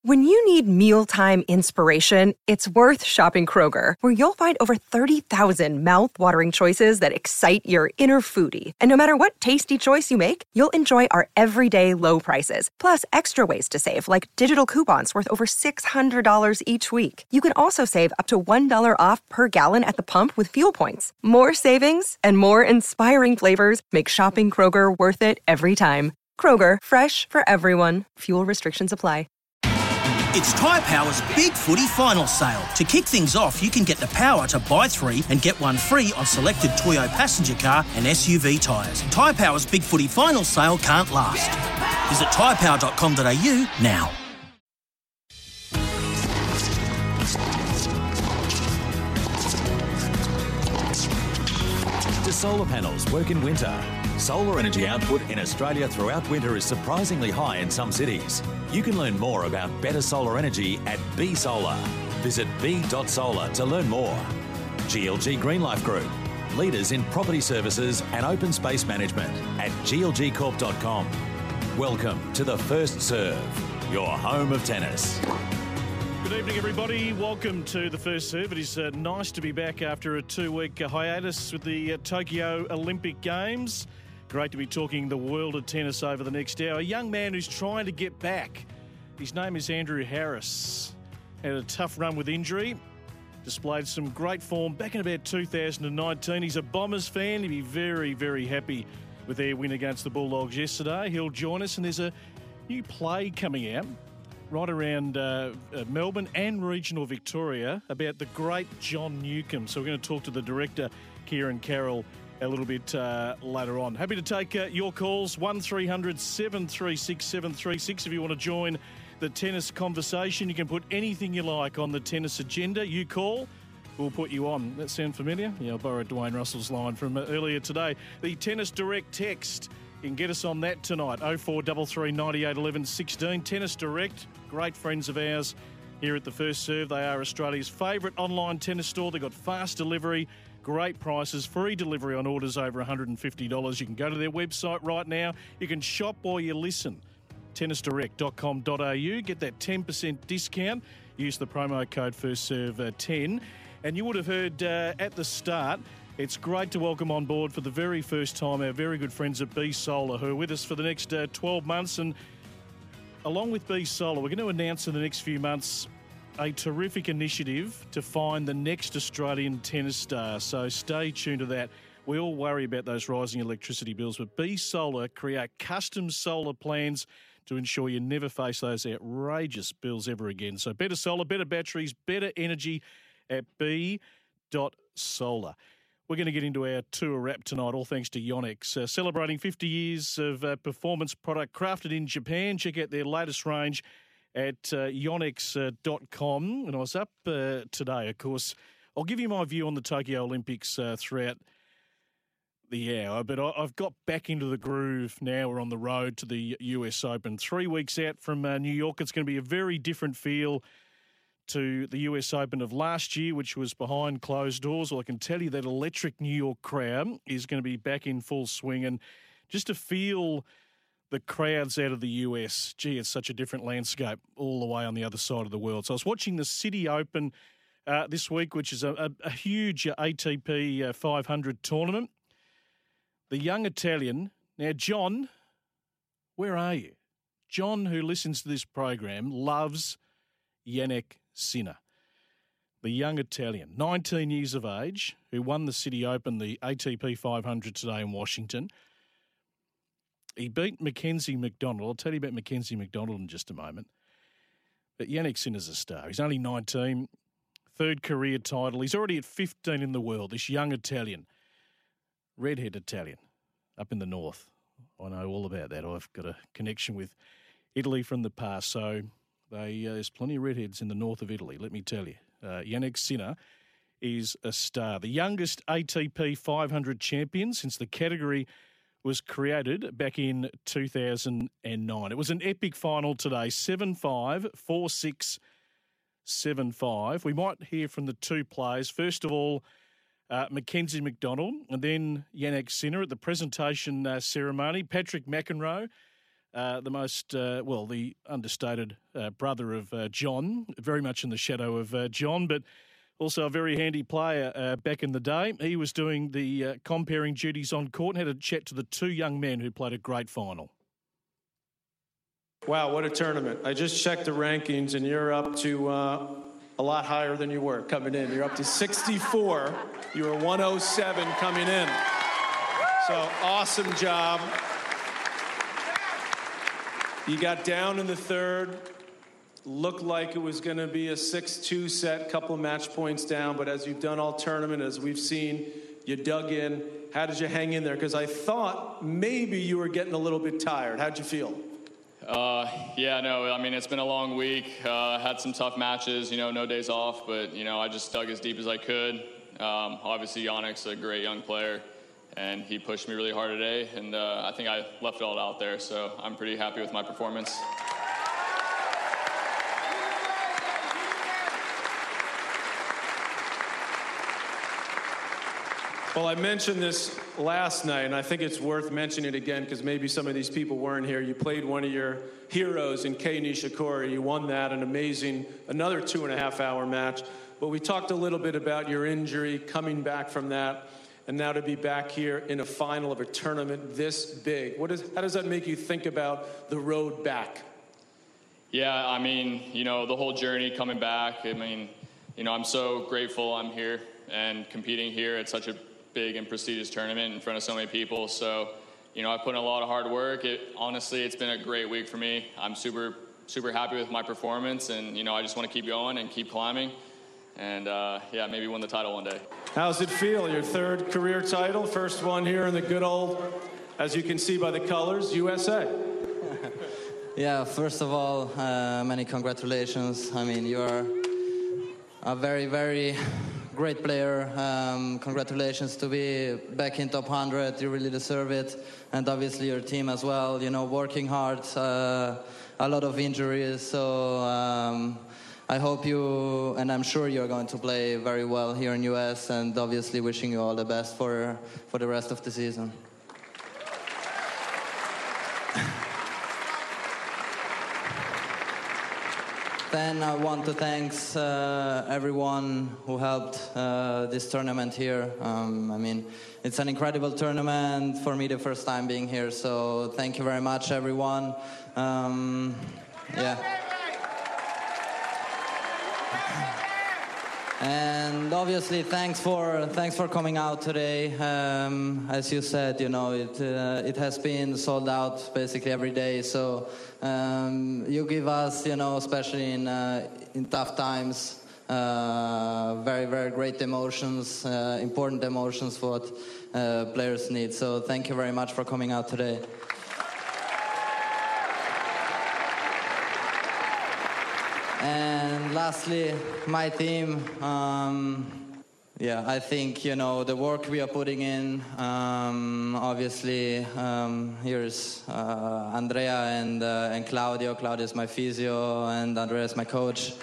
When you need mealtime inspiration, it's worth shopping Kroger, where you'll find over 30,000 mouth-watering choices that excite your inner foodie. And no matter what tasty choice you make, you'll enjoy our everyday low prices, plus extra ways to save, like digital coupons worth over $600 each week. You can also save up to $1 off per gallon at the pump with fuel points. More savings and more inspiring flavors make shopping Kroger worth it every time. Kroger, fresh for everyone. Fuel restrictions apply. It's Tyre Power's Big Footy Final Sale. To kick things off, you can get the power to buy 3 and get 1 free on selected Toyo passenger car and SUV tyres. Tyre Power's Big Footy Final Sale can't last. Visit tyrepower.com.au now. Do solar panels work in winter? Solar energy output in Australia throughout winter is surprisingly high in some cities. You can learn more about better solar energy at B Solar. Visit b.solar to learn more. GLG Greenlife Group, leaders in property services and open space management at glgcorp.com. Welcome to the First Serve, your home of tennis. Good evening, everybody. Welcome to the First Serve. It is nice to be back after a 2-week hiatus with the Tokyo Olympic Games. Great to be talking the world of tennis over the next hour. A young man who's trying to get back. His name is Andrew Harris. Had a tough run with injury. Displayed some great form back in about 2019. He's a Bombers fan. He'd be very, very happy with their win against the Bulldogs yesterday. He'll join us, and there's a new play coming out right around Melbourne and regional Victoria about the great John Newcombe. So we're going to talk to the director, Kieran Carroll, a little bit later on. Happy to take your calls, 1300 736 736. If you want to join the tennis conversation, you can put anything you like on the tennis agenda. You call, we'll put you on. That sound familiar? Yeah, I borrowed Dwayne Russell's line from earlier today. The Tennis Direct text, you can get us on that tonight, 0433 98 11 16. Tennis Direct, great friends of ours here at the First Serve. They are Australia's favourite online tennis store. They've got fast delivery, great prices, free delivery on orders over $150. You can go to their website right now. You can shop while you listen. tennisdirect.com.au. Get that 10% discount. Use the promo code FIRSTSERVE10. And you would have heard at the start, it's great to welcome on board for the very first time our very good friends at B Solar, who are with us for the next 12 months. And along with B Solar, we're going to announce in the next few months a terrific initiative to find the next Australian tennis star. So stay tuned to that. We all worry about those rising electricity bills, but B Solar create custom solar plans to ensure you never face those outrageous bills ever again. So better solar, better batteries, better energy at B.Solar. We're going to get into our tour wrap tonight, all thanks to Yonex. Celebrating 50 years of performance product crafted in Japan. Check out their latest range at yonex.com. And I was up today, of course. I'll give you my view on the Tokyo Olympics throughout the hour, but I've got back into the groove now. We're on the road to the US Open. 3 weeks out from New York. It's going to be a very different feel to the US Open of last year, which was behind closed doors. Well, I can tell you that electric New York crowd is going to be back in full swing. And just to feel the crowds out of the US, gee, it's such a different landscape all the way on the other side of the world. So I was watching the City Open this week, which is a huge ATP 500 tournament. The young Italian. Now, John, where are you? John, who listens to this program, loves Jannik Sinner. The young Italian, 19 years of age, who won the City Open, the ATP 500 today in Washington. He beat Mackenzie McDonald. I'll tell you about Mackenzie McDonald in just a moment. But Jannik Sinner's a star. He's only 19, third career title. He's already at 15 in the world, this young Italian. Redhead Italian up in the north. I know all about that. I've got a connection with Italy from the past. So there's plenty of redheads in the north of Italy, let me tell you. Jannik Sinner is a star. The youngest ATP 500 champion since the category was created back in 2009. It was an epic final today, 7-5, 4-6, 7-5. We might hear from the two players. First of all, Mackenzie McDonald, and then Jannik Sinner at the presentation ceremony. Patrick McEnroe the understated brother of John, very much in the shadow of John, but also a very handy player back in the day. He was doing the comparing duties on court and had a chat to the two young men who played a great final. Wow, what a tournament. I just checked the rankings, and you're up to a lot higher than you were coming in. You're up to 64. You were 107 coming in. So awesome job. You got down in the third. Looked like it was going to be a 6-2 set, couple of match points down. But as you've done all tournament, as we've seen, you dug in. How did you hang in there? Because I thought maybe you were getting a little bit tired. How'd you feel? It's been a long week. Had some tough matches, no days off. But, I just dug as deep as I could. Obviously, Jannik's a great young player. And he pushed me really hard today, and I think I left it all out there, so I'm pretty happy with my performance. Well, I mentioned this last night, and I think it's worth mentioning it again because maybe some of these people weren't here. You played one of your heroes in Kei Nishikori. You won that, an amazing, another 2.5-hour match. But we talked a little bit about your injury, coming back from that. And now to be back here in a final of a tournament this big. How does that make you think about the road back? Yeah, the whole journey coming back. I'm so grateful I'm here and competing here at such a big and prestigious tournament in front of so many people. So, I put in a lot of hard work. It's been a great week for me. I'm super, super happy with my performance, and, I just want to keep going and keep climbing. And, maybe win the title one day. How's it feel? Your third career title, first one here in the good old, as you can see by the colors, USA. Yeah, first of all, many congratulations. You are a very, very great player. Congratulations to be back in top 100. You really deserve it. And obviously your team as well, working hard, a lot of injuries. So I hope you, and I'm sure you're going to play very well here in US, and obviously wishing you all the best for the rest of the season. Then I want to thank everyone who helped this tournament here. It's an incredible tournament for me, the first time being here. So thank you very much, everyone. And obviously, thanks for coming out today. As you said, it has been sold out basically every day. So you give us, especially in tough times, very, very great emotions, important emotions, what players need. So thank you very much for coming out today. And lastly, my team, I think, the work we are putting in, obviously, here's Andrea and Claudio. Claudio is my physio, and Andrea is my coach.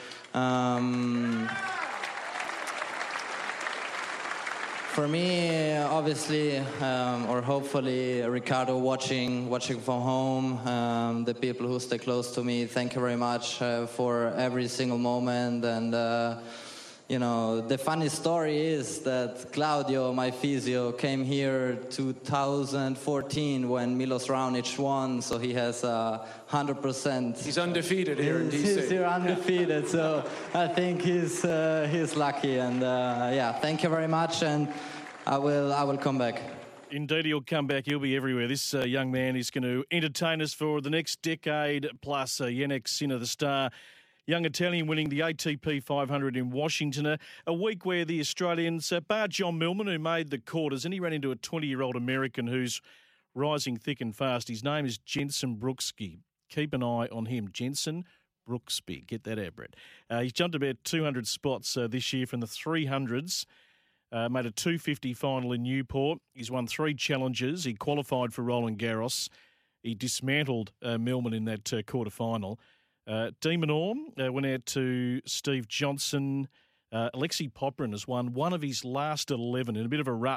For me, obviously, or hopefully, Ricardo watching from home, the people who stay close to me, thank you very much for every single moment. And, the funny story is that Claudio, my physio, came here 2014 when Milos Raonic won, so he has 100%. He's undefeated here in DC. He's here undefeated, so I think he's lucky. And thank you very much, and I will come back. Indeed, he'll come back. He'll be everywhere. This young man is going to entertain us for the next decade plus. Jannik Sinner, the star. Young Italian winning the ATP 500 in Washington, a week where the Australians, bar John Millman, who made the quarters, and he ran into a 20-year-old American who's rising thick and fast. His name is Jenson Brooksby. Keep an eye on him, Jenson Brooksby. Get that out, Brett. He's jumped about 200 spots this year from the 300s. Made a 250 final in Newport. He's won 3 challenges. He qualified for Roland Garros. He dismantled Millman in that quarter-final. Demon Orme went out to Steve Johnson. Alexei Popyrin has won one of his last 11 in a bit of a rut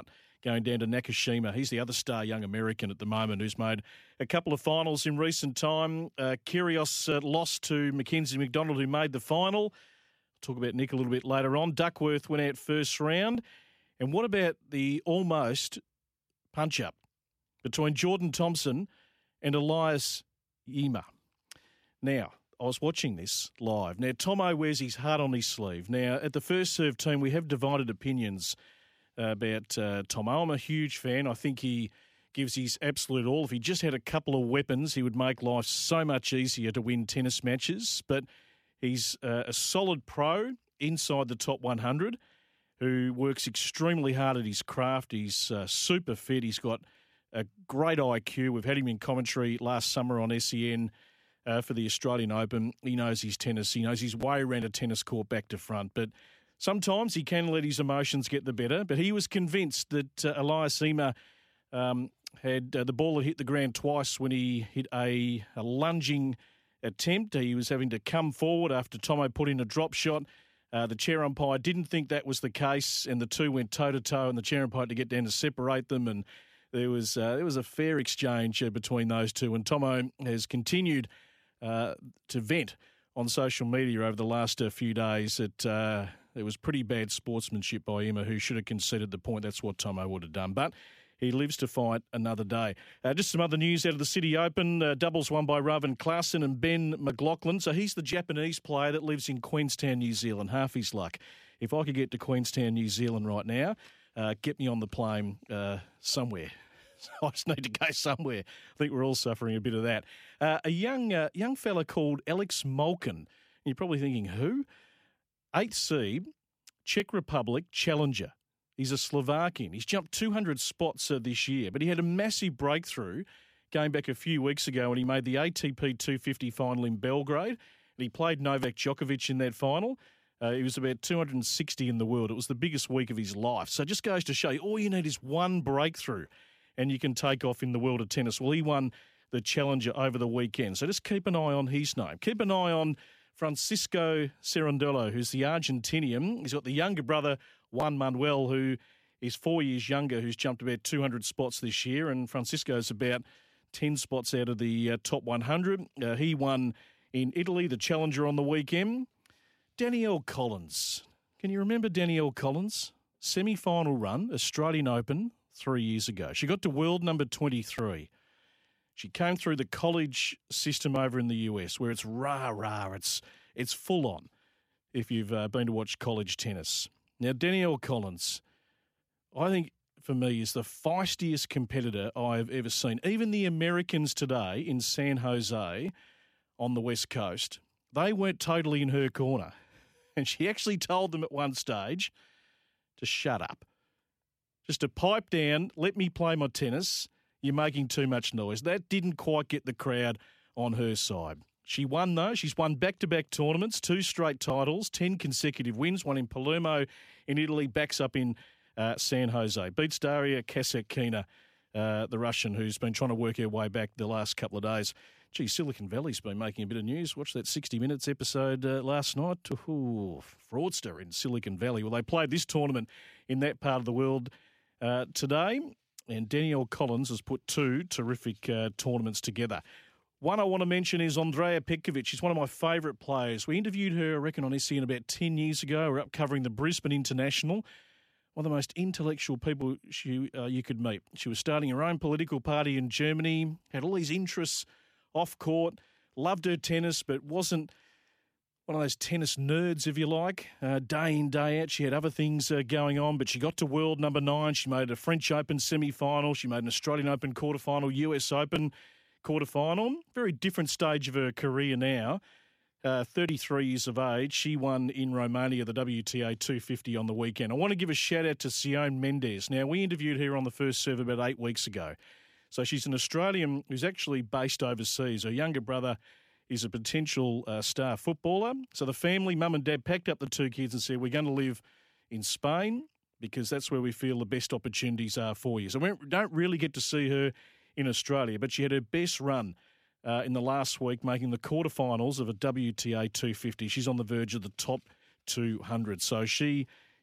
going down to Nakashima. He's the other star young American at the moment who's made a couple of finals in recent time. Kyrgios lost to Mackenzie McDonald, who made the final. I'll talk about Nick a little bit later on. Duckworth went out first round. And what about the almost punch-up between Jordan Thompson and Elias Ymer? Now, I was watching this live. Now, Tomo wears his heart on his sleeve. Now, at the First Serve team, we have divided opinions about Tomo. I'm a huge fan. I think he gives his absolute all. If he just had a couple of weapons, he would make life so much easier to win tennis matches. But he's a solid pro inside the top 100 who works extremely hard at his craft. He's super fit. He's got a great IQ. We've had him in commentary last summer on SEN for the Australian Open. He knows his tennis. He knows his way around a tennis court back to front. But sometimes he can let his emotions get the better. But he was convinced that Elias Ymer had the ball had hit the ground twice when he hit a lunging attempt. He was having to come forward after Tomo put in a drop shot. The chair umpire didn't think that was the case, and the two went toe-to-toe, and the chair umpire had to get down to separate them, and there was a fair exchange between those two. And Tomo has continued to vent on social media over the last few days that it was pretty bad sportsmanship by Ymer, who should have conceded the point. That's what Tomo would have done. But he lives to fight another day. Just some other news out of the City Open. Doubles won by Raven Klaasen and Ben McLaughlin. So he's the Japanese player that lives in Queenstown, New Zealand. Half his luck. If I could get to Queenstown, New Zealand right now, get me on the plane somewhere. I just need to go somewhere. I think we're all suffering a bit of that. A young fella called Alex Malkin. You're probably thinking, who? 8th seed, Czech Republic challenger. He's a Slovakian. He's jumped 200 spots this year, but he had a massive breakthrough going back a few weeks ago when he made the ATP 250 final in Belgrade. And he played Novak Djokovic in that final. He was about 260 in the world. It was the biggest week of his life. So it just goes to show you, all you need is one breakthrough and you can take off in the world of tennis. Well, he won the Challenger over the weekend. So just keep an eye on his name. Keep an eye on Francisco Cerundolo, who's the Argentinian. He's got the younger brother, Juan Manuel, who is 4 years younger, who's jumped about 200 spots this year, and Francisco's about 10 spots out of the top 100. He won in Italy, the Challenger on the weekend. Danielle Collins. Can you remember Danielle Collins? Semi-final run, Australian Open, 3 years ago. She got to world number 23. She came through the college system over in the US where it's rah-rah, it's full on if you've been to watch college tennis. Now, Danielle Collins, I think for me is the feistiest competitor I've ever seen. Even the Americans today in San Jose on the West Coast, they weren't totally in her corner. And she actually told them at one stage to shut up, just to pipe down, let me play my tennis. You're making too much noise. That didn't quite get the crowd on her side. She won, though. She's won back-to-back tournaments, 2 straight titles, 10 consecutive wins, one in Palermo in Italy, backs up in San Jose. Beats Daria Kasatkina, the Russian, who's been trying to work her way back the last couple of days. Gee, Silicon Valley's been making a bit of news. Watch that 60 Minutes episode last night. Ooh, fraudster in Silicon Valley. Well, they played this tournament in that part of the world today. And Danielle Collins has put 2 terrific tournaments together. One I want to mention is Andrea Petkovic. She's one of my favourite players. We interviewed her, I reckon, on SEN about 10 years ago. We're up covering the Brisbane International. One of the most intellectual people you could meet. She was starting her own political party in Germany, had all these interests off court, loved her tennis, but wasn't one of those tennis nerds, if you like. Day in, day out, she had other things going on, but she got to world number 9. She made a French Open semi-final. She made an Australian Open quarterfinal, US Open quarterfinal. Very different stage of her career now. 33 years of age. She won in Romania the WTA 250 on the weekend. I want to give a shout-out to Sion Mendes. Now, we interviewed her on the First Serve about 8 weeks ago. So she's an Australian who's actually based overseas. Her younger brother is a potential star footballer. So the family, mum and dad, packed up the 2 kids and said, we're going to live in Spain because that's where we feel the best opportunities are for you. So we don't really get to see her in Australia, but she had her best run in the last week, making the quarterfinals of a WTA 250. She's on the verge of the top 200. So she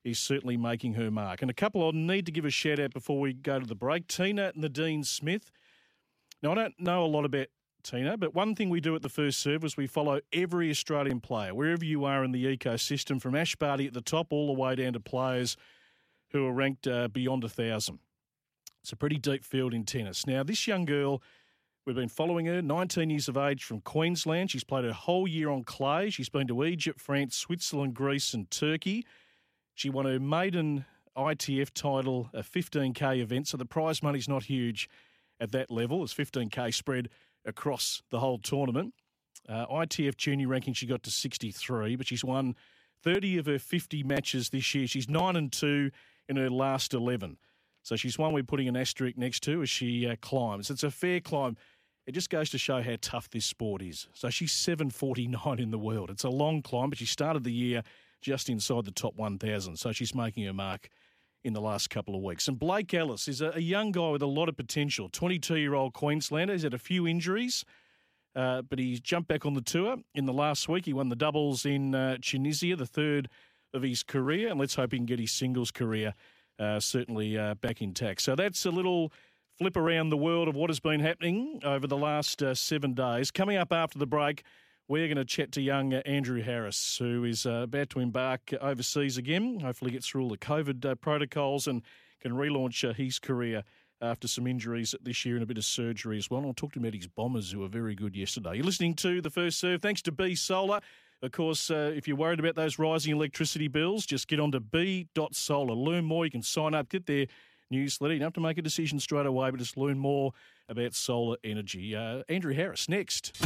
is certainly making her mark. And a couple I need to give a shout out before we go to the break. Tina Nadine Smith. Now, I don't know a lot about Tina, but one thing we do at the First Serve is we follow every Australian player, wherever you are in the ecosystem, from Ash Barty at the top all the way down to players who are ranked beyond 1,000. It's a pretty deep field in tennis. Now, this young girl, we've been following her, 19 years of age, from Queensland. She's played her whole year on clay. She's been to Egypt, France, Switzerland, Greece and Turkey. She won her maiden ITF title, a 15K event, so the prize money's not huge at that level. It's 15K spread across the whole tournament. ITF junior ranking, she got to 63, but she's won 30 of her 50 matches this year. She's 9-2 in her last 11. So she's one we're putting an asterisk next to as she climbs. It's a fair climb. It just goes to show how tough this sport is. So she's 749 in the world. It's a long climb, but she started the year just inside the top 1,000. So she's making her mark in the last couple of weeks. And Blake Ellis is a young guy with a lot of potential, 22-year-old Queenslander. He's had a few injuries, but he's jumped back on the tour. In the last week, he won the doubles in Tunisia, the third of his career, and let's hope he can get his singles career certainly back intact. So that's a little flip around the world of what has been happening over the last 7 days. Coming up after the break, we're going to chat to young Andrew Harris, who is about to embark overseas again. Hopefully gets through all the COVID protocols and can relaunch his career after some injuries this year and a bit of surgery as well. And I'll talk to him about his Bombers, who were very good yesterday. You're listening to The First Serve. Thanks to B Solar. Of course, if you're worried about those rising electricity bills, just get on to b.solar. Learn more. You can sign up, get their newsletter. You don't have to make a decision straight away, but just learn more about solar energy. Andrew Harris, next.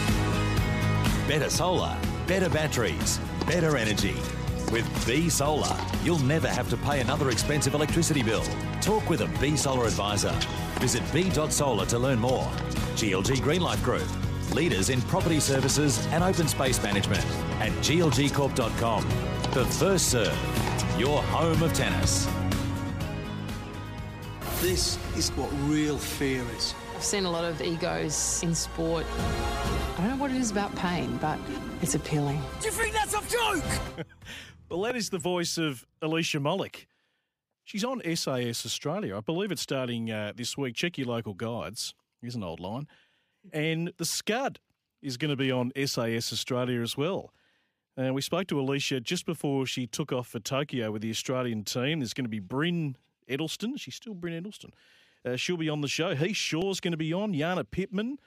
Better solar, better batteries, better energy. With B Solar, you'll never have to pay another expensive electricity bill. Talk with a B Solar advisor. Visit b.solar to learn more. GLG Greenlight Group, leaders in property services and open space management at glgcorp.com. The First Serve, your home of tennis. This is what real fear is. I've seen a lot of egos in sport. I don't know what it is about pain, but it's appealing. Do you think that's a joke? Well, that is the voice of Alicia Molik. She's on SAS Australia. I believe it's starting this week. Check your local guides. Here's an old line. And the Scud is going to be on SAS Australia as well. And we spoke to Alicia just before she took off for Tokyo with the Australian team. There's going to be Bryn Edelston. She's still Bryn Edelston. She'll be on the show. Heath Shaw's going to be on. Jana Pittman,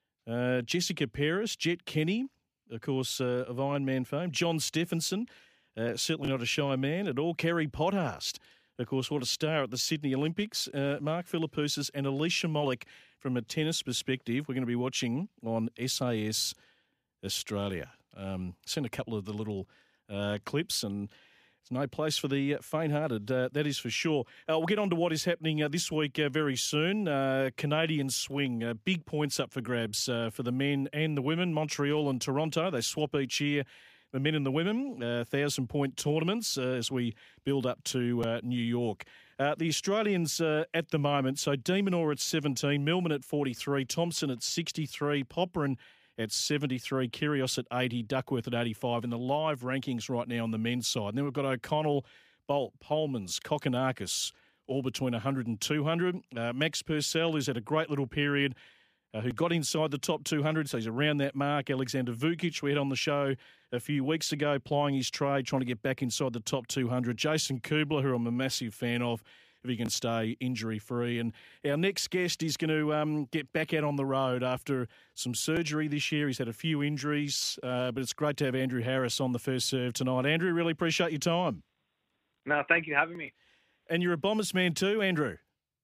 Jessica Paris, Jet Kenny, of course, of Ironman fame. John Stephenson, certainly not a shy man at all. Kerry Pothast, of course, what a star at the Sydney Olympics. Mark Philippoussis and Alicia Molik from a tennis perspective. We're going to be watching on SAS Australia. Sent a couple of the little clips, and it's no place for the faint-hearted, that is for sure. We'll get on to what is happening this week very soon. Canadian swing, big points up for grabs for the men and the women. Montreal and Toronto, they swap each year, the men and the women, 1,000-point tournaments as we build up to New York. The Australians at the moment, so De Minaur at 17, Millman at 43, Thompson at 63, Popperin at 73, Kyrgios at 80, Duckworth at 85, and the live rankings right now on the men's side. And then we've got O'Connell, Bolt, Polmans, Kokkinakis, all between 100 and 200. Max Purcell, who's had a great little period, who got inside the top 200, so he's around that mark. Alexander Vukic, we had on the show a few weeks ago, plying his trade, trying to get back inside the top 200. Jason Kubler, who I'm a massive fan of, if he can stay injury-free. And our next guest is going to get back out on the road after some surgery this year. He's had a few injuries, but it's great to have Andrew Harris on the First Serve tonight. Andrew, really appreciate your time. No, thank you for having me. And you're a Bombers man too, Andrew.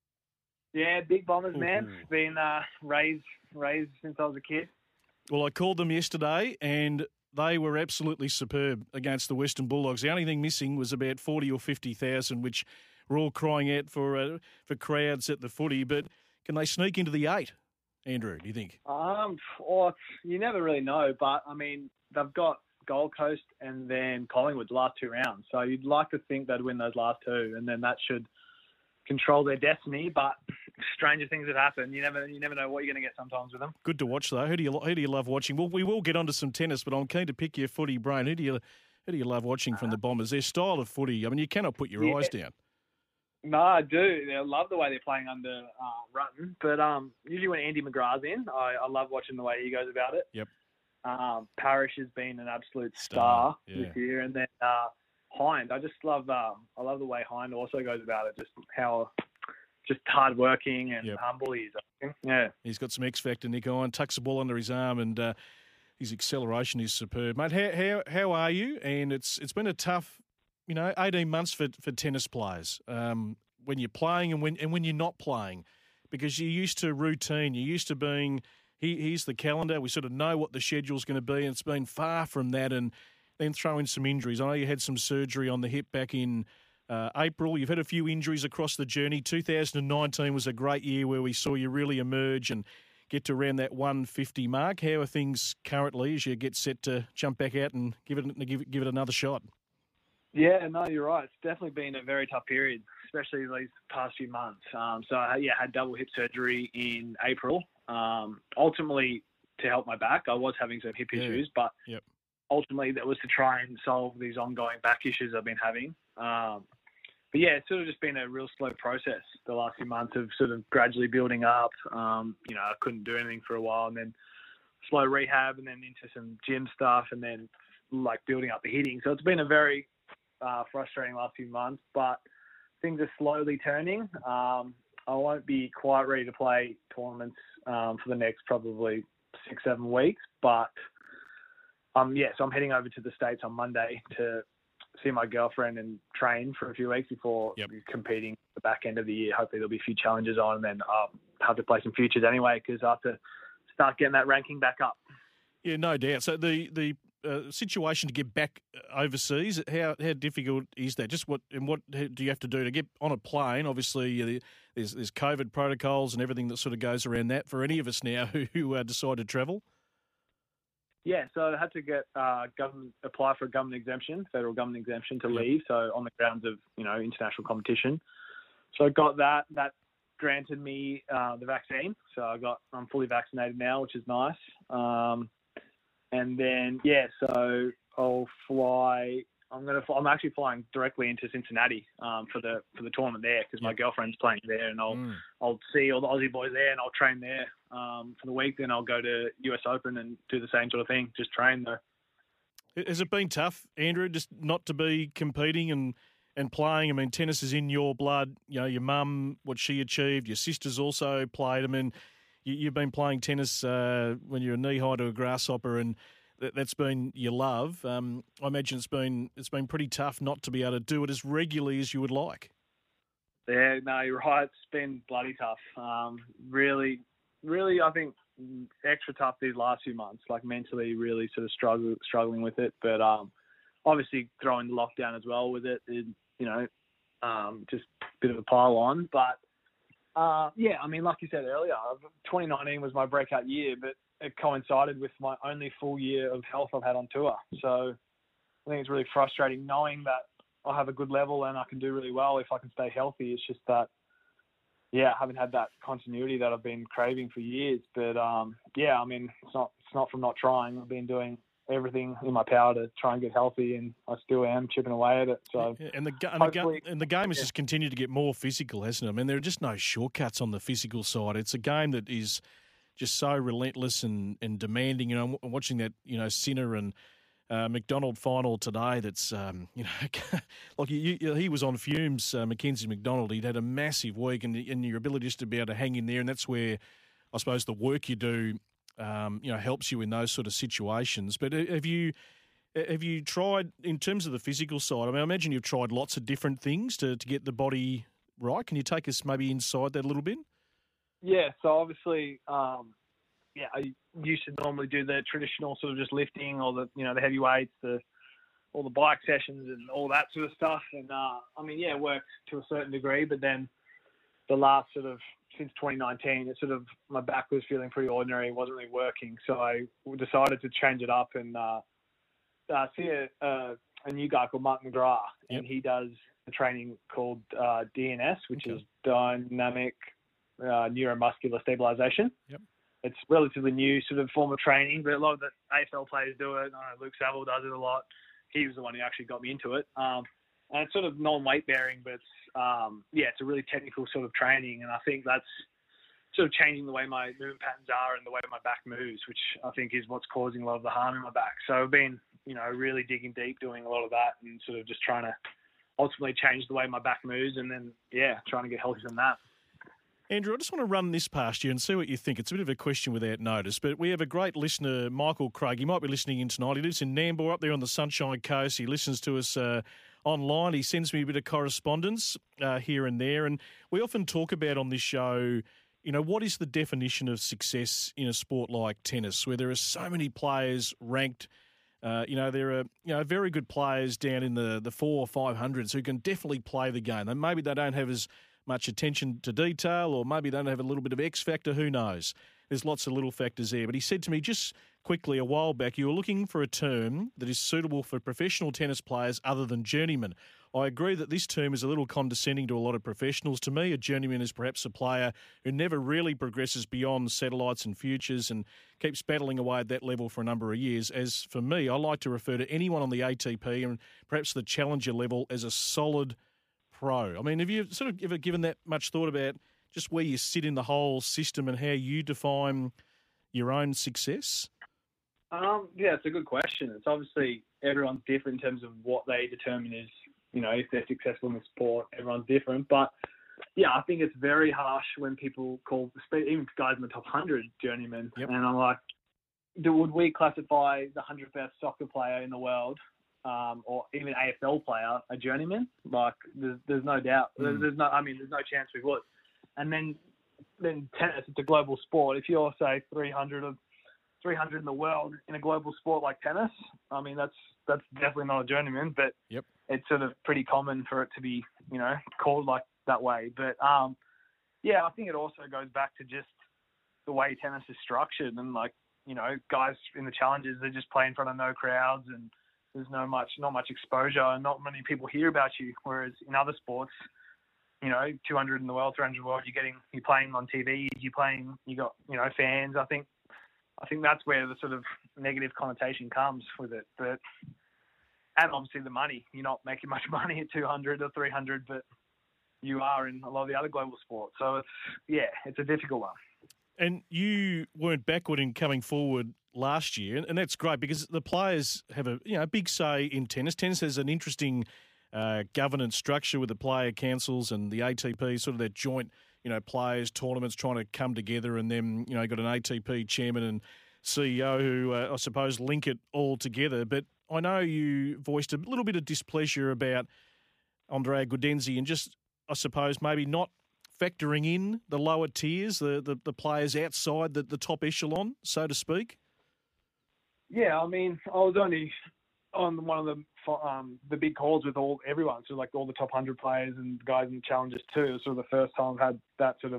Yeah, big Bombers man. Been raised since I was a kid. Well, I called them yesterday, and they were absolutely superb against the Western Bulldogs. The only thing missing was about 40 or 50,000, which we're all crying out for crowds at the footy. But can they sneak into the 8, Andrew, do you think? You never really know. But, I mean, they've got Gold Coast and then Collingwood the last 2 rounds. So you'd like to think they'd win those last 2, and then that should control their destiny. But stranger things have happened. You never know what you're going to get sometimes with them. Good to watch, though. Who do you love watching? Well, we will get onto some tennis, but I'm keen to pick your footy brain. Who do Who do you love watching from the Bombers? Their style of footy, I mean, you cannot put your eyes down. No, I do. I love the way they're playing under Rutten. But usually when Andy McGrath's in, I love watching the way he goes about it. Yep. Parrish has been an absolute star this year. And then Hind, I just love I love the way Hind also goes about it, just hard-working and humble he is. I think. Yeah. He's got some X factor, Nick Hind, tucks the ball under his arm, and his acceleration is superb. Mate, how are you? And it's been a tough, 18 months for tennis players when you're playing and when you're not playing, because you're used to routine. You're used to being, here's the calendar. We sort of know what the schedule's going to be, and it's been far from that. And then throw in some injuries. I know you had some surgery on the hip back in April. You've had a few injuries across the journey. 2019 was a great year where we saw you really emerge and get to around that 150 mark. How are things currently as you get set to jump back out and give it another shot? Yeah, no, you're right. It's definitely been a very tough period, especially these past few months. So I had double hip surgery in April. Ultimately, to help my back, I was having some hip issues, but ultimately that was to try and solve these ongoing back issues I've been having. But yeah, it's sort of just been a real slow process the last few months of sort of gradually building up. I couldn't do anything for a while, and then slow rehab, and then into some gym stuff, and then like building up the hitting. So it's been a very frustrating last few months, but things are slowly turning. I won't be quite ready to play tournaments for the next probably 6-7 weeks, but so I'm heading over to the States on Monday to see my girlfriend and train for a few weeks before competing the back end of the year. Hopefully there'll be a few challenges on, and then I'll have to play some futures anyway because I have to start getting that ranking back up. Yeah, no doubt. So the situation to get back overseas, how difficult is that? Just what do you have to do to get on a plane? Obviously, there's COVID protocols and everything that sort of goes around that for any of us now who decide to travel. Yeah, so I had to get apply for a federal government exemption to leave. So on the grounds of international competition, so I got that. That granted me the vaccine. So I'm fully vaccinated now, which is nice. And then so I'll fly. I'm actually flying directly into Cincinnati for the tournament there because my girlfriend's playing there, and I'll see all the Aussie boys there, and I'll train there for the week. Then I'll go to US Open and do the same sort of thing, just train there. Has it been tough, Andrew, just not to be competing and playing? I mean, tennis is in your blood. Your mum, what she achieved, your sisters also played. I mean, you've been playing tennis when you're knee high to a grasshopper, and that's been your love. I imagine it's been pretty tough not to be able to do it as regularly as you would like. Yeah, no, you're right. It's been bloody tough. Really, I think extra tough these last few months. Like mentally, really sort of struggling with it. But obviously throwing the lockdown as well with it, just a bit of a pile on. But I mean, like you said earlier, 2019 was my breakout year, but it coincided with my only full year of health I've had on tour. So I think it's really frustrating knowing that I have a good level and I can do really well if I can stay healthy. It's just that, I haven't had that continuity that I've been craving for years. But I mean, it's not from not trying. I've been doing everything in my power to try and get healthy, and I still am chipping away at it. So, and the game has just continued to get more physical, hasn't it? I mean, there are just no shortcuts on the physical side. It's a game that is just so relentless and demanding. I'm watching that, Sinner and McDonald final today. That's like he was on fumes. Mackenzie McDonald. He'd had a massive week, and your ability just to be able to hang in there, and that's where I suppose the work you do, helps you in those sort of situations. But have you tried in terms of the physical side? I mean, I imagine you've tried lots of different things to get the body right. Can you take us maybe inside that a little bit? Yeah, so obviously, I used to normally do the traditional sort of just lifting or the heavy weights, all the bike sessions and all that sort of stuff. And it worked to a certain degree, but then the last sort of since 2019, my back was feeling pretty ordinary. It wasn't really working, so I decided to change it up and see a new guy called Mark McGrath, and he does a training called DNS, which is dynamic neuromuscular stabilization. Yep. It's relatively new sort of form of training, but a lot of the AFL players do it. Luke Saville does it a lot. he was the one who actually got me into it. And it's sort of non-weight bearing, but it's a really technical sort of training, and I think that's sort of changing the way my movement patterns are and the way my back moves, which I think is what's causing a lot of the harm in my back. So I've been, really digging deep, doing a lot of that, and sort of just trying to ultimately change the way my back moves, and then, trying to get healthy from that. Andrew, I just want to run this past you and see what you think. It's a bit of a question without notice, but we have a great listener, Michael Craig. He might be listening in tonight. He lives in Nambour up there on the Sunshine Coast. He listens to us online. He sends me a bit of correspondence here and there, and we often talk about on this show, what is the definition of success in a sport like tennis, where there are so many players ranked. There are very good players down in the 400 or 500s who can definitely play the game. And maybe they don't have as much attention to detail, or maybe they don't have a little bit of X factor. Who knows? There's lots of little factors there. But he said to me just quickly a while back, you were looking for a term that is suitable for professional tennis players other than journeyman. I agree that this term is a little condescending to a lot of professionals. To me, a journeyman is perhaps a player who never really progresses beyond satellites and futures and keeps battling away at that level for a number of years. As for me, I like to refer to anyone on the ATP and perhaps the challenger level as a solid pro. I mean, have you sort of ever given that much thought about just where you sit in the whole system and how you define your own success? It's a good question. It's obviously everyone's different in terms of what they determine is, if they're successful in the sport. Everyone's different. But, I think it's very harsh when people call, even guys in the top 100, journeymen. Yep. And I'm like, would we classify the 100th best soccer player in the world or even AFL player a journeyman? Like, there's no doubt. There's no chance we would. And then tennis, it's a global sport. If you're, say, 300 in the world in a global sport like tennis, I mean, that's definitely not a journeyman, but it's sort of pretty common for it to be, called like that way. But, I think it also goes back to just the way tennis is structured, and like, guys in the challenges, they just play in front of no crowds, and there's not much exposure, and not many people hear about you. Whereas in other sports, 200 in the world, 300 in the world, you're playing on TV, you got, fans. I think that's where the sort of negative connotation comes with it. But, and obviously the money, you're not making much money at 200 or 300, but you are in a lot of the other global sports. So it's a difficult one. And you weren't backward in coming forward last year, and that's great because the players have a big say in tennis. Tennis has an interesting governance structure with the player councils and the ATP, sort of that joint, players, tournaments trying to come together, and then, got an ATP chairman and CEO who, I suppose, link it all together. But I know you voiced a little bit of displeasure about Andrea Gaudenzi and just, I suppose, maybe not factoring in the lower tiers, the players outside the top echelon, so to speak. Yeah, I mean, I was only on one of the big calls with everyone, so like all the top 100 players and guys in the challenges too. It was sort of the first time I've had that sort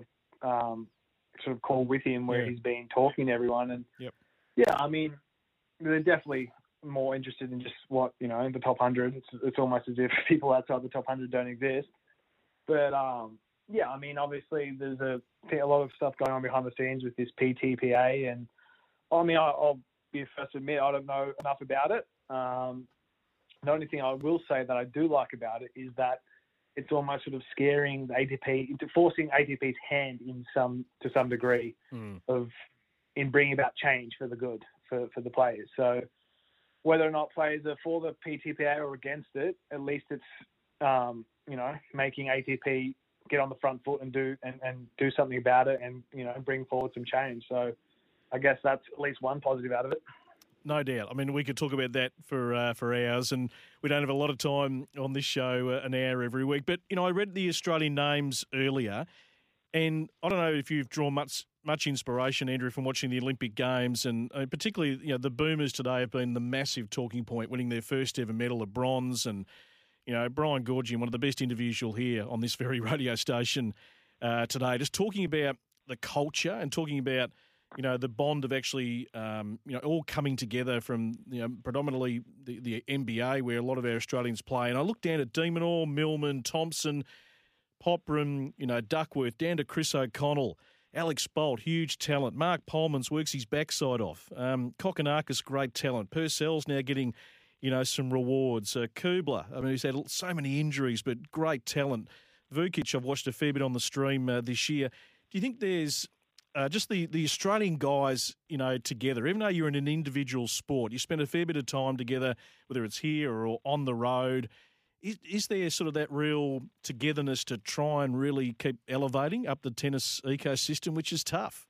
of call with him where he's been talking to everyone. And I mean, they're definitely more interested in just what, in the top 100. It's almost as if people outside the top 100 don't exist. But I mean, obviously there's a lot of stuff going on behind the scenes with this PTPA, and I mean, I'll be the first to admit I don't know enough about it. The only thing I will say that I do like about it is that it's almost sort of scaring the ATP into forcing ATP's hand to some degree in bringing about change for the good for the players. So whether or not players are for the PTPA or against it, at least it's making ATP get on the front foot and do something about it, and bring forward some change. So I guess that's at least one positive out of it. No doubt. I mean, we could talk about that for hours, and we don't have a lot of time on this show, an hour every week. But, I read the Australian names earlier, and I don't know if you've drawn much inspiration, Andrew, from watching the Olympic Games, and particularly, the Boomers today have been the massive talking point, winning their first ever medal of bronze. And, Brian Goorjian, one of the best interviews you'll hear on this very radio station today, just talking about the culture and talking about the bond of actually, all coming together from, predominantly the NBA, where a lot of our Australians play. And I look down at de Minaur, Millman, Thompson, Popram, Duckworth, down to Chris O'Connell, Alex Bolt, huge talent. Mark Polmans works his backside off. Kokonakis, great talent. Purcell's now getting some rewards. Kubler, I mean, he's had so many injuries, but great talent. Vukic, I've watched a fair bit on the stream this year. Do you think there's just the Australian guys, together, even though you're in an individual sport, you spend a fair bit of time together, whether it's here or on the road. Is there sort of that real togetherness to try and really keep elevating up the tennis ecosystem, which is tough?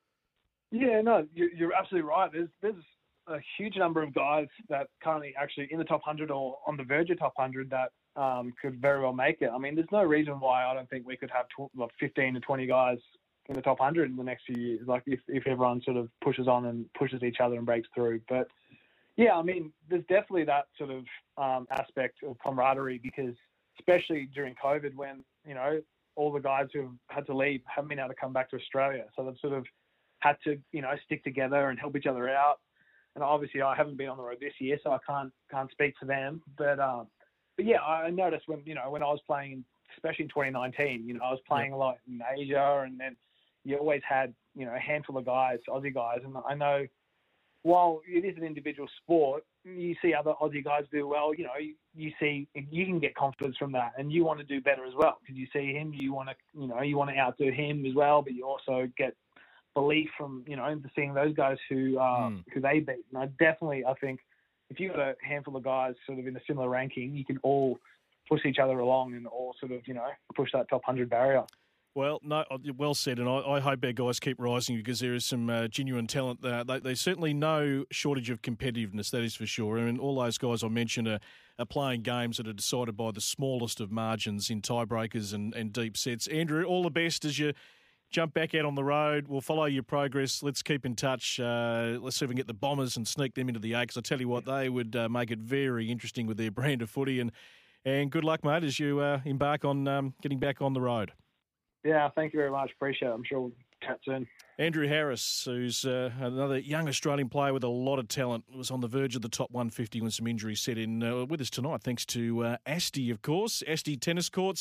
Yeah, no, you're absolutely right. There's a huge number of guys that currently actually in the top 100 or on the verge of top 100 that could very well make it. I mean, there's no reason why I don't think we could have 15 to 20 guys in the top 100 in the next few years, like if everyone sort of pushes on and pushes each other and breaks through. But yeah, I mean, there's definitely that sort of aspect of camaraderie, because especially during COVID when, all the guys who have had to leave haven't been able to come back to Australia. So they've sort of had to, stick together and help each other out. And obviously I haven't been on the road this year, so I can't speak for them. But yeah, I noticed when I was playing, especially in 2019, I was playing a lot in Asia, and then you always had, a handful of guys, Aussie guys. And I know while it is an individual sport, you see other Aussie guys do well, you see, you can get confidence from that, and you want to do better as well, because you see him, you want to outdo him as well, but you also get belief from, seeing those guys who they beat. And I think if you've got a handful of guys sort of in a similar ranking, you can all push each other along and all sort of, push that top 100 barrier. Well, no, well said, and I hope our guys keep rising, because there is some genuine talent there. There's certainly no shortage of competitiveness, that is for sure. I mean, all those guys I mentioned are playing games that are decided by the smallest of margins in tiebreakers and deep sets. Andrew, all the best as you jump back out on the road. We'll follow your progress. Let's keep in touch. Let's see if we can get the Bombers and sneak them into the A, because I tell you what, they would make it very interesting with their brand of footy. And good luck, mate, as you embark on getting back on the road. Yeah, thank you very much. Appreciate it. I'm sure we'll chat soon. Andrew Harris, who's another young Australian player with a lot of talent, was on the verge of the top 150 when some injuries set in. With us tonight, thanks to Asti, of course. Asti Tennis Courts,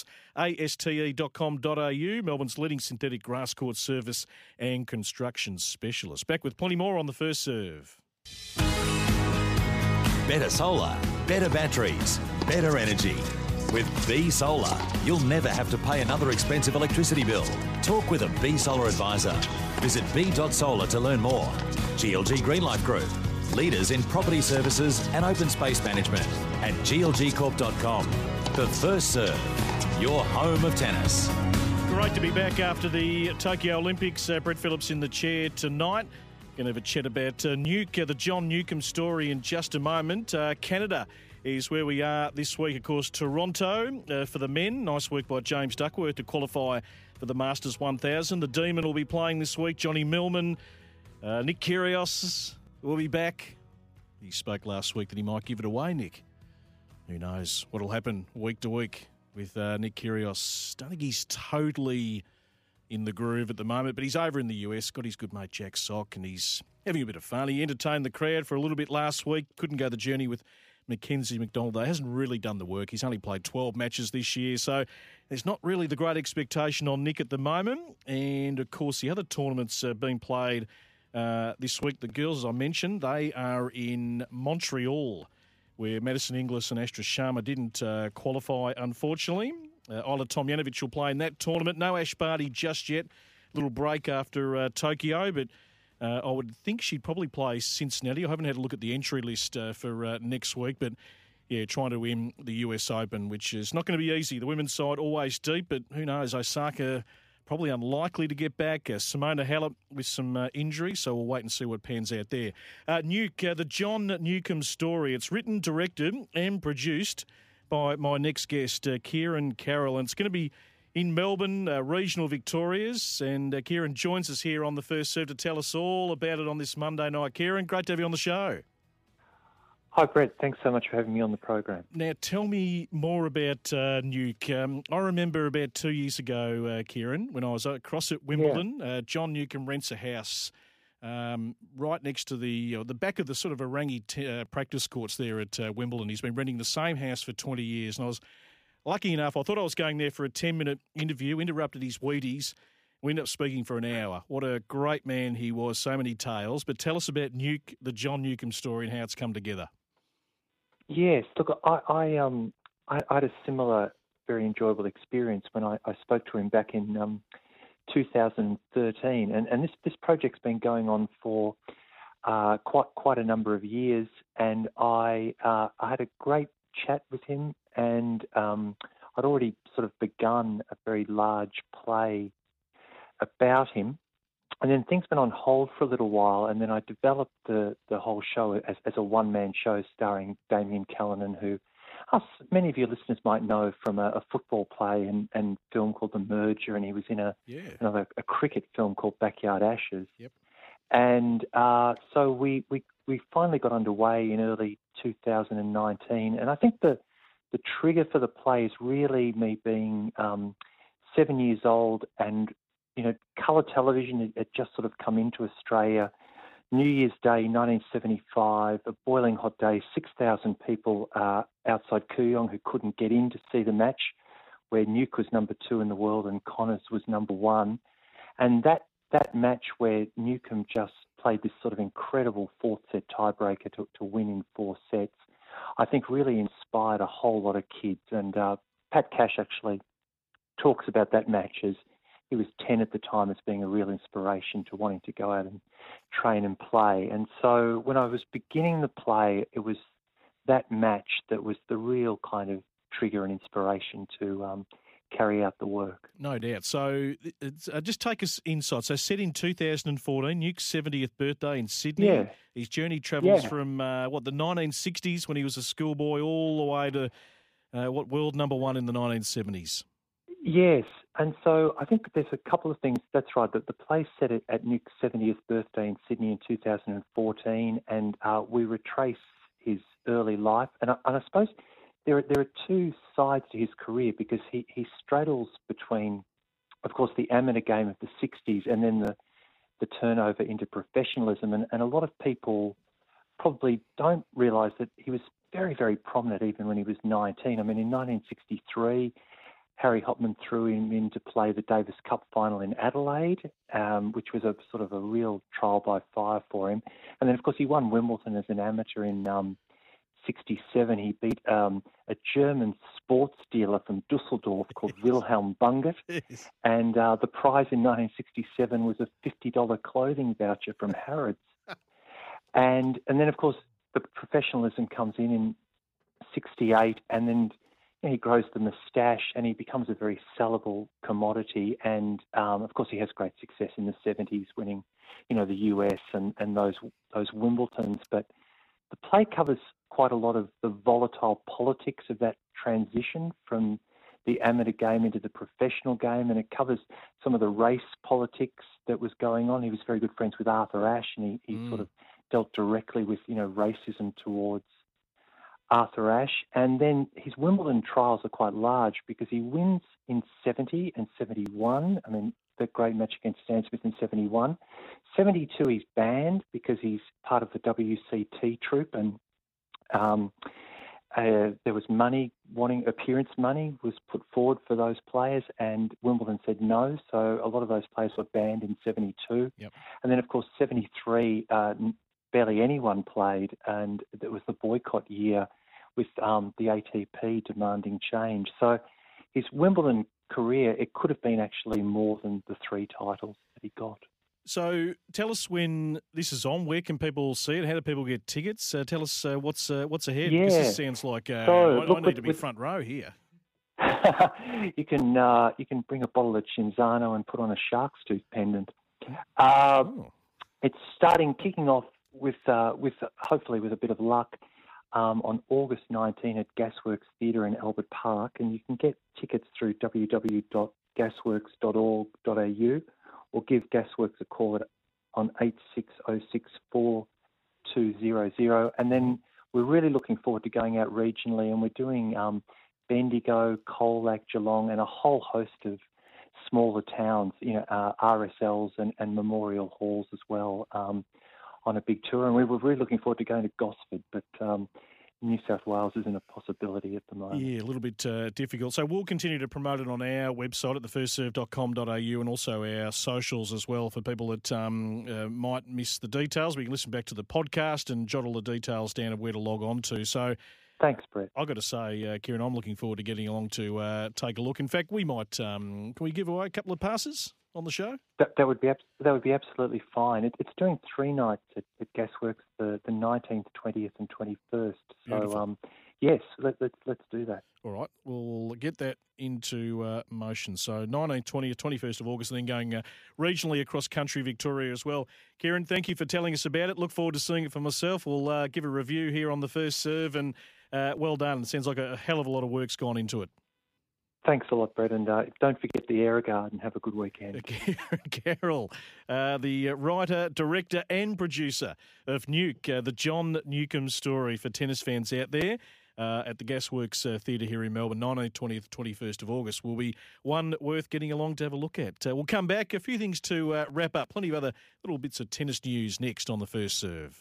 aste.com.au, Melbourne's leading synthetic grass court service and construction specialist. Back with plenty more on The First Serve. Better solar, better batteries, better energy. With B Solar, you'll never have to pay another expensive electricity bill. Talk with a B Solar advisor. Visit b.solar to learn more. GLG Greenlight Group, leaders in property services and open space management at glgcorp.com. The First Serve, your home of tennis. Great to be back after the Tokyo Olympics. Brett Phillips in the chair tonight. Going to have a chat about the John Newcombe story in just a moment. Canada is where we are this week. Of course, Toronto for the men. Nice work by James Duckworth to qualify for the Masters 1000. The Demon will be playing this week. Johnny Millman, Nick Kyrgios will be back. He spoke last week that he might give it away, Nick. Who knows what will happen week to week with Nick Kyrgios. Don't think he's totally in the groove at the moment, but he's over in the US, got his good mate Jack Sock, and he's having a bit of fun. He entertained the crowd for a little bit last week. Couldn't go the journey with Mackenzie McDonald, though, hasn't really done the work. He's only played 12 matches this year, so there's not really the great expectation on Nick at the moment. And, of course, the other tournaments being played this week, the girls, as I mentioned, they are in Montreal, where Madison Inglis and Astra Sharma didn't qualify, unfortunately. Isla Tomjanovic will play in that tournament. No Ash Barty just yet. Little break after Tokyo, but I would think she'd probably play Cincinnati. I haven't had a look at the entry list for next week, but yeah, trying to win the US Open, which is not going to be easy. The women's side always deep, but who knows? Osaka probably unlikely to get back. Simona Halep with some injury, so we'll wait and see what pans out there. The John Newcombe story. It's written, directed and produced by my next guest, Kieran Carroll, and it's going to be in Melbourne, regional Victorias, and Kieran joins us here on The First Serve to tell us all about it on this Monday night. Kieran, great to have you on the show. Hi, Brett. Thanks so much for having me on the program. Now, tell me more about Nuke. I remember about 2 years ago, Kieran, when I was across at Wimbledon, John Newcombe rents a house right next to the back of the sort of Arangi practice courts there at Wimbledon. He's been renting the same house for 20 years, and I was lucky enough, I thought I was going there for a 10-minute interview, interrupted his Wheaties. We ended up speaking for an hour. What a great man he was, so many tales. But tell us about the John Newcombe story and how it's come together. Yes, look, I had a similar, very enjoyable experience when I spoke to him back in 2013, and this project's been going on for quite a number of years, and I had a great chat with him, and I'd already sort of begun a very large play about him. And then things went on hold for a little while, and then I developed the whole show as a one-man show starring Damien Callanan, who many of your listeners might know from a football play and film called The Merger, and he was in a cricket film called Backyard Ashes. Yep. And so we finally got underway in early 2019, and I think the trigger for the play is really me being 7 years old, and colour television had just sort of come into Australia. New Year's Day, 1975, a boiling hot day, 6,000 people outside Kooyong who couldn't get in to see the match, where Nuke was number 2 in the world and Connors was number 1. And that match where Newcombe just played this sort of incredible fourth set tiebreaker to win in 4 sets, I think really inspired a whole lot of kids. And Pat Cash actually talks about that match as he was 10 at the time as being a real inspiration to wanting to go out and train and play. And so when I was beginning the play, it was that match that was the real kind of trigger and inspiration to carry out the work. No doubt. So just take us inside. So set in 2014, Nuke's 70th birthday in Sydney. Yeah. His journey travels from, the 1960s when he was a schoolboy all the way to, world number 1 in the 1970s. Yes, and so I think there's a couple of things. That's right, that the play set it at Nuke's 70th birthday in Sydney in 2014, and we retrace his early life. And I suppose there are two sides to his career, because he straddles between, of course, the amateur game of the 60s and then the turnover into professionalism. And a lot of people probably don't realise that he was very, very prominent even when he was 19. I mean, in 1963... Harry Hopman threw him in to play the Davis Cup final in Adelaide, which was a sort of a real trial by fire for him. And then, of course, he won Wimbledon as an amateur in 67. He beat a German sports dealer from Dusseldorf called Wilhelm Bungert. Yes. And the prize in 1967 was a $50 clothing voucher from Harrods. and then, of course, the professionalism comes in 68, and then he grows the moustache and he becomes a very sellable commodity. And, of course, he has great success in the 70s, winning, the US and those Wimbledons. But the play covers quite a lot of the volatile politics of that transition from the amateur game into the professional game, and it covers some of the race politics that was going on. He was very good friends with Arthur Ashe, and he sort of dealt directly with, racism towards Arthur Ashe. And then his Wimbledon trials are quite large because he wins in 70 and 71. I mean, the great match against Stan Smith in 71. 72, he's banned because he's part of the WCT troupe, and there was appearance money was put forward for those players, and Wimbledon said no, so a lot of those players were banned in 72. Yep. And then, of course, 73, barely anyone played, and it was the boycott year with the ATP demanding change. So his Wimbledon career, it could have been actually more than the 3 titles that he got. So tell us when this is on. Where can people see it? How do people get tickets? Tell us what's ahead. Yeah. Because this sounds like I need to be front row here. You can bring a bottle of Cinzano and put on a shark's tooth pendant. It's kicking off with hopefully with a bit of luck on August 19 at Gasworks Theatre in Albert Park, and you can get tickets through www.gasworks.org.au or give Gasworks a call on 86064200. And then we're really looking forward to going out regionally, and we're doing Bendigo, Colac, Geelong, and a whole host of smaller towns, RSLs and memorial halls as well, on a big tour. And we were really looking forward to going to Gosford, but New South Wales isn't a possibility at the moment. Yeah, a little bit difficult. So we'll continue to promote it on our website at thefirstserve.com.au and also our socials as well for people that might miss the details. We can listen back to the podcast and jot all the details down of where to log on to. So Thanks, Brett. I've got to say, Kieran, I'm looking forward to getting along to take a look. In fact, we might can we give away a couple of passes on the show? That would be absolutely fine. It's doing 3 nights at Gasworks, the 19th, 20th, and 21st. So yes, let's do that. All right, we'll get that into motion. So 19th, 20th, 21st of August, and then going regionally across country Victoria as well. Kieran, thank you for telling us about it. Look forward to seeing it for myself. We'll give a review here on the First Serve, and well done. It sounds like a hell of a lot of work's gone into it. Thanks a lot, Brett, and don't forget the Aerogard and have a good weekend. Kieran Carroll, the writer, director and producer of Nuke, the John Newcombe story for tennis fans out there. At the Gasworks Theatre here in Melbourne, 19th, 20th, 21st of August, will be one worth getting along to have a look at. We'll come back, a few things to wrap up, plenty of other little bits of tennis news next on the First Serve.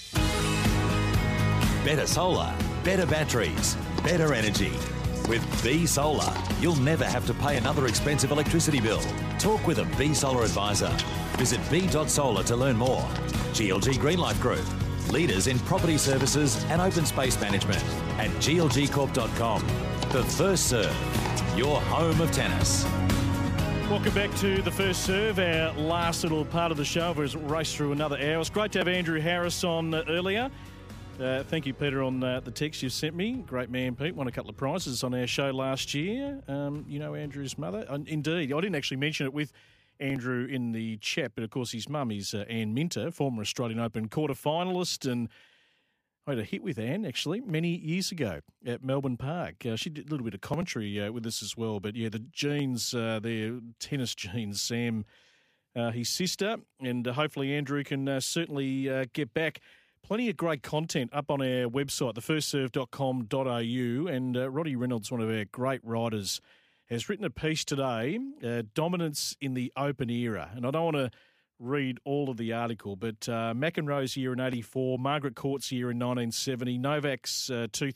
Better solar, better batteries, better energy. With B Solar, you'll never have to pay another expensive electricity bill. Talk with a B Solar advisor. Visit b.solar to learn more. GLG Greenlife Group, leaders in property services and open space management, at glgcorp.com. The First Serve, your home of tennis. Welcome back to the First Serve, our last little part of the show as we race through another hour. It's great to have Andrew Harris on earlier. Thank you, Peter, on the text you sent me. Great man, Pete. Won a couple of prizes on our show last year. You know Andrew's mother? Indeed. I didn't actually mention it with Andrew in the chat, but of course his mum is Anne Minter, former Australian Open quarter-finalist, and I had a hit with Anne, actually, many years ago at Melbourne Park. She did a little bit of commentary with us as well, but yeah, the genes, their tennis genes, Sam, his sister, and hopefully Andrew can certainly get back. Plenty of great content up on our website, thefirstserve.com.au, and Roddy Reynolds, one of our great writers, has written a piece today, Dominance in the Open Era. And I don't want to read all of the article, but McEnroe's year in 84, Margaret Court's year in 1970, Novak's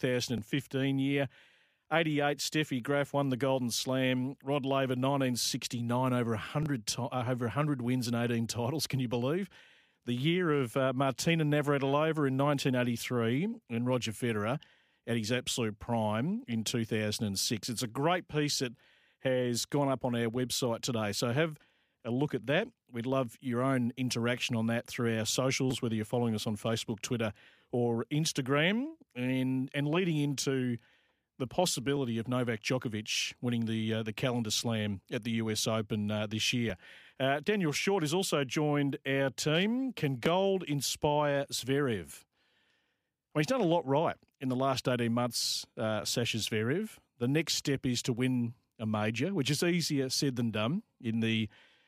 2015 year, 88, Steffi Graf won the Golden Slam, Rod Laver 1969, over 100 wins and 18 titles, can you believe? The year of Martina Navratilova in 1983 and Roger Federer at his absolute prime in 2006. It's a great piece that has gone up on our website today, so have a look at that. We'd love your own interaction on that through our socials, whether you're following us on Facebook, Twitter or Instagram, and leading into the possibility of Novak Djokovic winning the calendar slam at the US Open this year. Daniel Short has also joined our team. Can gold inspire Zverev? Well, he's done a lot right in the last 18 months, Sasha Zverev. The next step is to win a major, which is easier said than done in the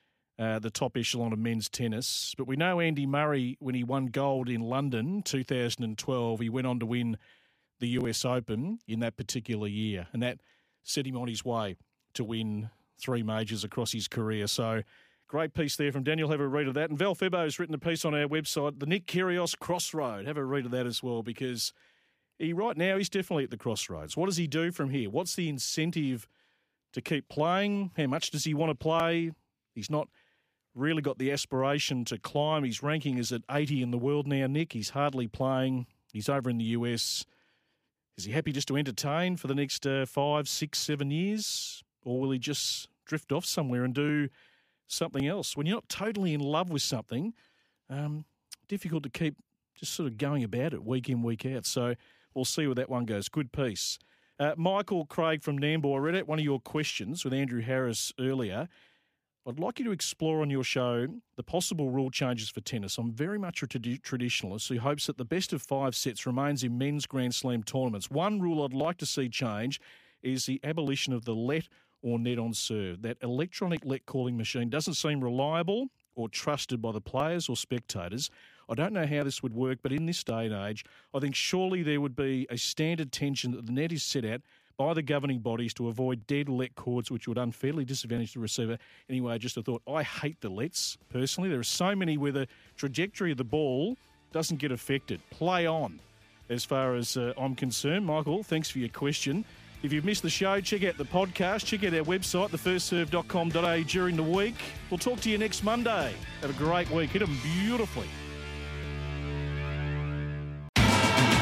top echelon of men's tennis. But we know Andy Murray, when he won gold in London 2012, he went on to win the US Open in that particular year, and that set him on his way to win 3 majors across his career. So great piece there from Daniel. Have a read of that. And Val Febbo's written a piece on our website, the Nick Kyrgios Crossroad. Have a read of that as well, because right now he's definitely at the crossroads. What does he do from here? What's the incentive to keep playing? How much does he want to play? He's not really got the aspiration to climb. His ranking is at 80 in the world now, Nick. He's hardly playing. He's over in the US. Is he happy just to entertain for the next 5, 6, 7 years? Or will he just drift off somewhere and do something else? When you're not totally in love with something, difficult to keep just sort of going about it week in, week out. So we'll see where that one goes. Good piece. Michael Craig from Nambour, I read out one of your questions with Andrew Harris earlier. I'd like you to explore on your show the possible rule changes for tennis. I'm very much a traditionalist who hopes that the best of 5 sets remains in men's Grand Slam tournaments. One rule I'd like to see change is the abolition of the let or net on serve. That electronic let calling machine doesn't seem reliable or trusted by the players or spectators. I don't know how this would work, but in this day and age, I think surely there would be a standard tension that the net is set at by the governing bodies to avoid dead let cords, which would unfairly disadvantage the receiver. Anyway, just a thought. I hate the lets, personally. There are so many where the trajectory of the ball doesn't get affected. Play on, as far as I'm concerned. Michael, thanks for your question. If you've missed the show, check out the podcast. Check out our website, thefirstserve.com.au during the week. We'll talk to you next Monday. Have a great week. Hit them beautifully.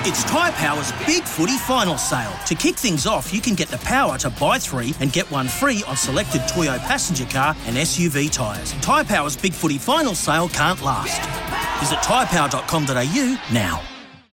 It's Tyre Power's Big Footy Final Sale. To kick things off, you can get the power to buy 3 and get 1 free on selected Toyo passenger car and SUV tyres. Tyre Power's Big Footy Final Sale can't last. Visit tyrepower.com.au now.